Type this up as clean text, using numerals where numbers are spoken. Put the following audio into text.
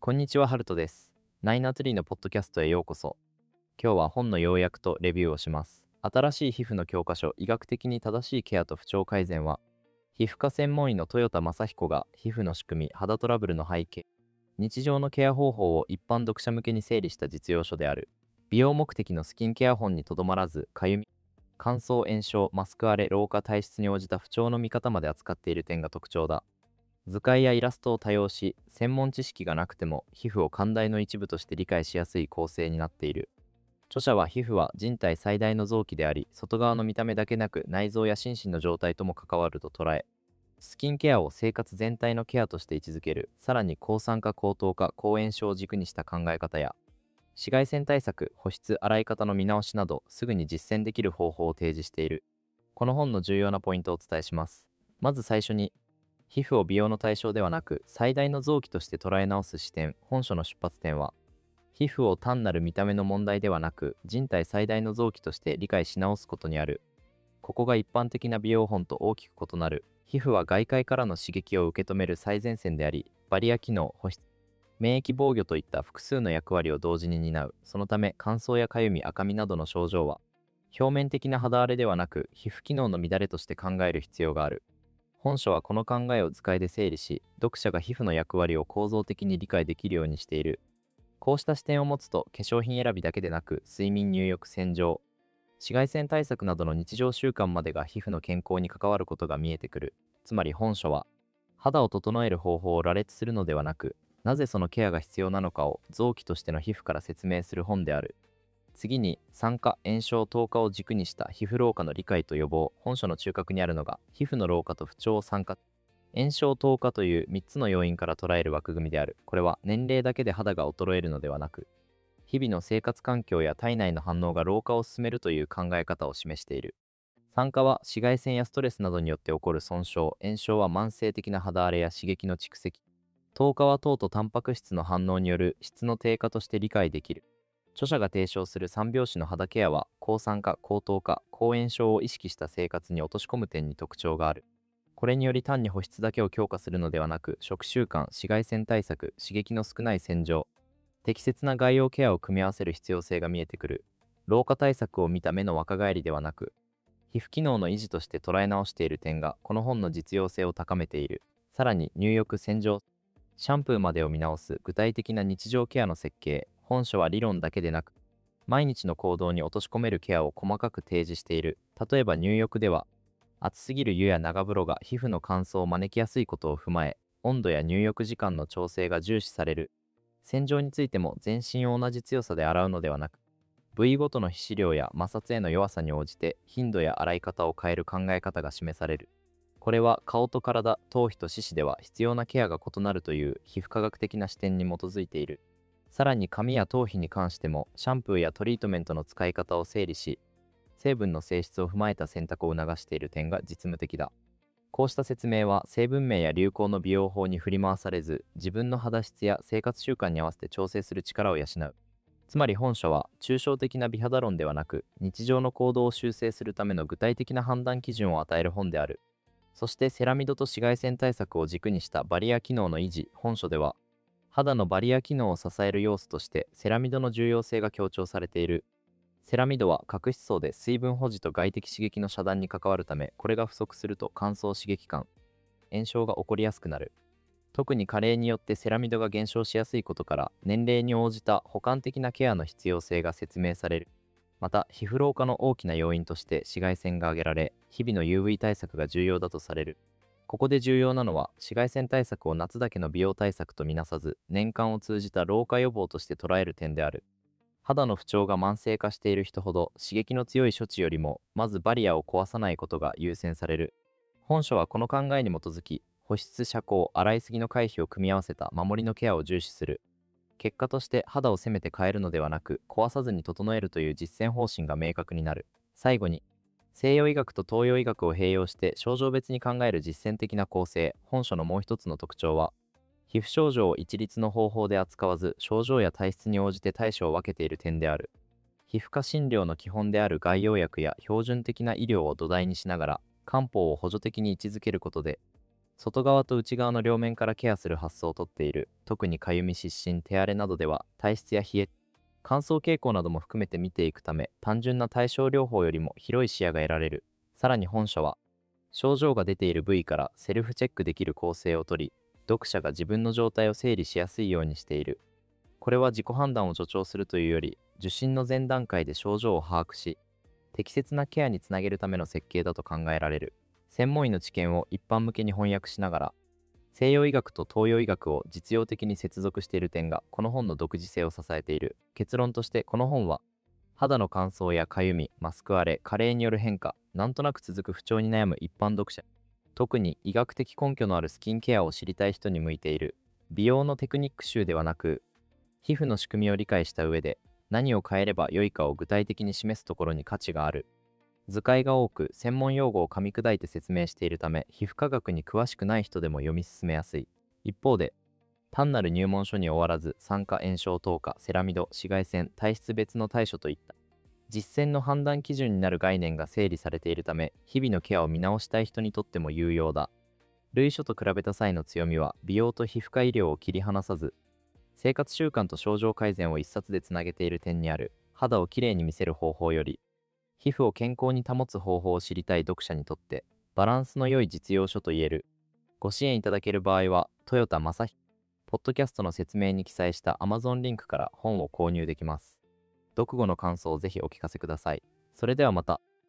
こんにちは、ハルトです。ナイナトリーのポッドキャストへようこそ。今日は本の要約とレビューをします。新しい皮膚の教科書、医学的に正しいケアと不調改善は、皮膚科専門医の豊田正彦が皮膚の仕組み、肌トラブルの背景、日常のケア方法を一般読者向けに整理した実用書である。美容目的のスキンケア本にとどまらず、かゆみ、乾燥、炎症、マスク荒れ、老化、体質に応じた不調の見方まで扱っている点が特徴だ。図解やイラストを多用し、専門知識がなくても皮膚を寛大の一部として理解しやすい構成になっている。著者は皮膚は人体最大の臓器であり、外側の見た目だけなく内臓や心身の状態とも関わると捉え、スキンケアを生活全体のケアとして位置づける。さらに抗酸化、抗糖化、抗炎症を軸にした考え方や、紫外線対策、保湿、洗い方の見直しなど、すぐに実践できる方法を提示している。この本の重要なポイントをお伝えします。まず最初に、皮膚を美容の対象ではなく最大の臓器として捉え直す視点。本書の出発点は、皮膚を単なる見た目の問題ではなく人体最大の臓器として理解し直すことにある。ここが一般的な美容本と大きく異なる。皮膚は外界からの刺激を受け止める最前線であり、バリア機能、保湿、免疫防御といった複数の役割を同時に担う。そのため乾燥やかゆみ、赤みなどの症状は表面的な肌荒れではなく皮膚機能の乱れとして考える必要がある。本書はこの考えを図解で整理し、読者が皮膚の役割を構造的に理解できるようにしている。こうした視点を持つと、化粧品選びだけでなく、睡眠、入浴、洗浄、紫外線対策などの日常習慣までが皮膚の健康に関わることが見えてくる。つまり本書は、肌を整える方法を羅列するのではなく、なぜそのケアが必要なのかを臓器としての皮膚から説明する本である。次に、酸化、炎症、糖化を軸にした皮膚老化の理解と予防。本書の中核にあるのが、皮膚の老化と不調を酸化、炎症、糖化という3つの要因から捉える枠組みである。これは年齢だけで肌が衰えるのではなく、日々の生活環境や体内の反応が老化を進めるという考え方を示している。酸化は紫外線やストレスなどによって起こる損傷、炎症は慢性的な肌荒れや刺激の蓄積、糖化は糖とタンパク質の反応による質の低下として理解できる。著者が提唱する三拍子の肌ケアは、抗酸化、抗糖化、抗炎症を意識した生活に落とし込む点に特徴がある。これにより単に保湿だけを強化するのではなく、食習慣、紫外線対策、刺激の少ない洗浄、適切な外用ケアを組み合わせる必要性が見えてくる。老化対策を見た目の若返りではなく、皮膚機能の維持として捉え直している点が、この本の実用性を高めている。さらに、入浴、洗浄、シャンプーまでを見直す具体的な日常ケアの設計。本書は理論だけでなく、毎日の行動に落とし込めるケアを細かく提示している。例えば入浴では、熱すぎる湯や長風呂が皮膚の乾燥を招きやすいことを踏まえ、温度や入浴時間の調整が重視される。洗浄についても全身を同じ強さで洗うのではなく、部位ごとの皮脂量や摩擦への弱さに応じて頻度や洗い方を変える考え方が示される。これは顔と体、頭皮と四肢では必要なケアが異なるという皮膚科学的な視点に基づいている。さらに髪や頭皮に関してもシャンプーやトリートメントの使い方を整理し、成分の性質を踏まえた選択を促している点が実務的だ。こうした説明は成分名や流行の美容法に振り回されず、自分の肌質や生活習慣に合わせて調整する力を養う。つまり本書は抽象的な美肌論ではなく、日常の行動を修正するための具体的な判断基準を与える本である。そしてセラミドと紫外線対策を軸にしたバリア機能の維持。本書では、肌のバリア機能を支える要素としてセラミドの重要性が強調されている。セラミドは角質層で水分保持と外的刺激の遮断に関わるため、これが不足すると乾燥、刺激感、炎症が起こりやすくなる。特に加齢によってセラミドが減少しやすいことから、年齢に応じた補完的なケアの必要性が説明される。また、皮膚老化の大きな要因として紫外線が挙げられ、日々の UV 対策が重要だとされる。ここで重要なのは、紫外線対策を夏だけの美容対策とみなさず、年間を通じた老化予防として捉える点である。肌の不調が慢性化している人ほど、刺激の強い処置よりも、まずバリアを壊さないことが優先される。本書はこの考えに基づき、保湿、遮光、洗いすぎの回避を組み合わせた守りのケアを重視する。結果として肌を攻めて変えるのではなく、壊さずに整えるという実践方針が明確になる。最後に、西洋医学と東洋医学を併用して症状別に考える実践的な構成。本書のもう一つの特徴は、皮膚症状を一律の方法で扱わず、症状や体質に応じて対処を分けている点である。皮膚科診療の基本である外用薬や標準的な医療を土台にしながら、漢方を補助的に位置づけることで、 外側と内側の両面からケアする発想をとっている。特にかゆみ、湿疹、手荒れなどでは体質や冷え、乾燥傾向なども含めて見ていくため、単純な対症療法よりも広い視野が得られる。さらに本書は、症状が出ている部位からセルフチェックできる構成をとり、読者が自分の状態を整理しやすいようにしている。これは自己判断を助長するというより、受診の前段階で症状を把握し、適切なケアにつなげるための設計だと考えられる。専門医の知見を一般向けに翻訳しながら、西洋医学と東洋医学を実用的に接続している点がこの本の独自性を支えている。結論としてこの本は、肌の乾燥やかゆみ、マスク荒れ、加齢による変化、なんとなく続く不調に悩む一般読者、特に医学的根拠のあるスキンケアを知りたい人に向いている。美容のテクニック集ではなく、皮膚の仕組みを理解した上で、何を変えれば良いかを具体的に示すところに価値がある。図解が多く、専門用語を噛み砕いて説明しているため、皮膚科学に詳しくない人でも読み進めやすい。一方で、単なる入門書に終わらず、酸化、炎症、透過、セラミド、紫外線、体質別の対処といった実践の判断基準になる概念が整理されているため、日々のケアを見直したい人にとっても有用だ。類書と比べた際の強みは、美容と皮膚科医療を切り離さず、生活習慣と症状改善を一冊でつなげている点にある。肌をきれいに見せる方法より、皮膚を健康に保つ方法を知りたい読者にとって、バランスの良い実用書といえる。ご支援いただける場合は、豊田正樹、ポッドキャストの説明に記載した Amazon リンクから本を購入できます。読後の感想をぜひお聞かせください。それではまた。